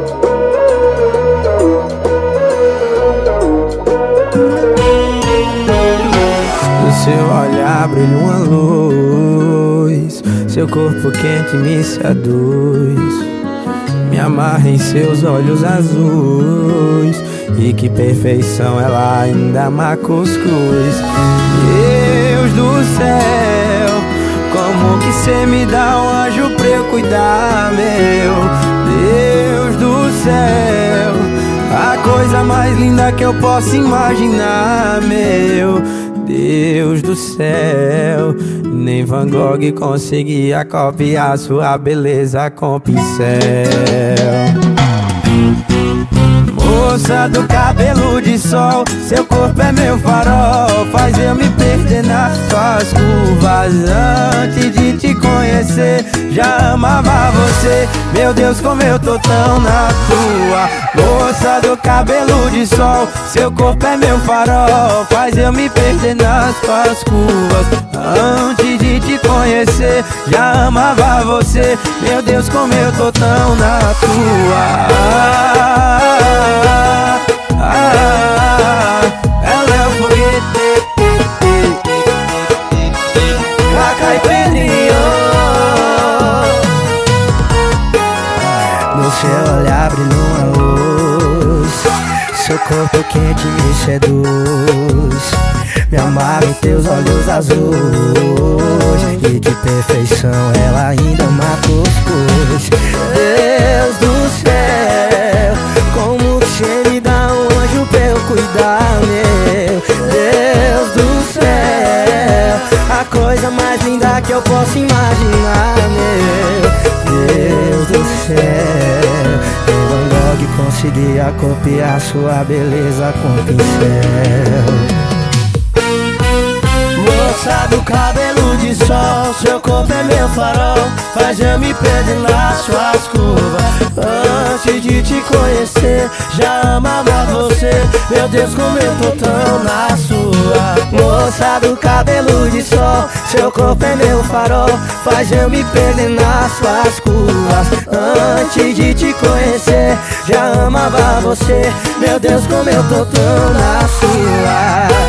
No seu olhar brilha uma luz, seu corpo quente me seduz. Me amarra em seus olhos azuis, e que perfeição, ela ainda má cuscuz. Deus do céu, como que cê me dá um anjo pra eu cuidar, meu Deus do céu, a coisa mais linda que eu posso imaginar, meu Deus do céu. Nem Van Gogh conseguia copiar sua beleza com pincel. Moça do cabelo de sol, seu corpo é meu farol, faz eu me perder nas suas curvas. Antes de te conhecer, já amava você. Meu Deus, como eu tô tão na tua. Moça do cabelo de sol, seu corpo é meu farol, faz eu me perder nas suas curvas. Antes de te conhecer, já amava você. Meu Deus, como eu tô tão na tua. Ela é o foguete, Cacá e Pedrinho. No seu olhar brilha uma luz, seu corpo quente me seduz. Me amarra em teus olhos azuis, e de perfeição ela ainda mata os cus. Deus do céu, como você me dá um anjo pra eu cuidar, meu Deus do céu, a coisa mais linda que eu posso imaginar, meu Deus do céu. Nem Van Gogh conseguia copiar sua beleza com pincel. Moça do cabelo de sol, seu corpo é meu farol, faz eu me perder nas suas curvas. Antes de te conhecer, já amava você. Meu Deus, como eu tô tão na sua. Moça do cabelo de sol, seu corpo é meu farol, faz eu me perder nas suas curvas. Antes de te conhecer, já amava você. Meu Deus, como eu tô tão na sua.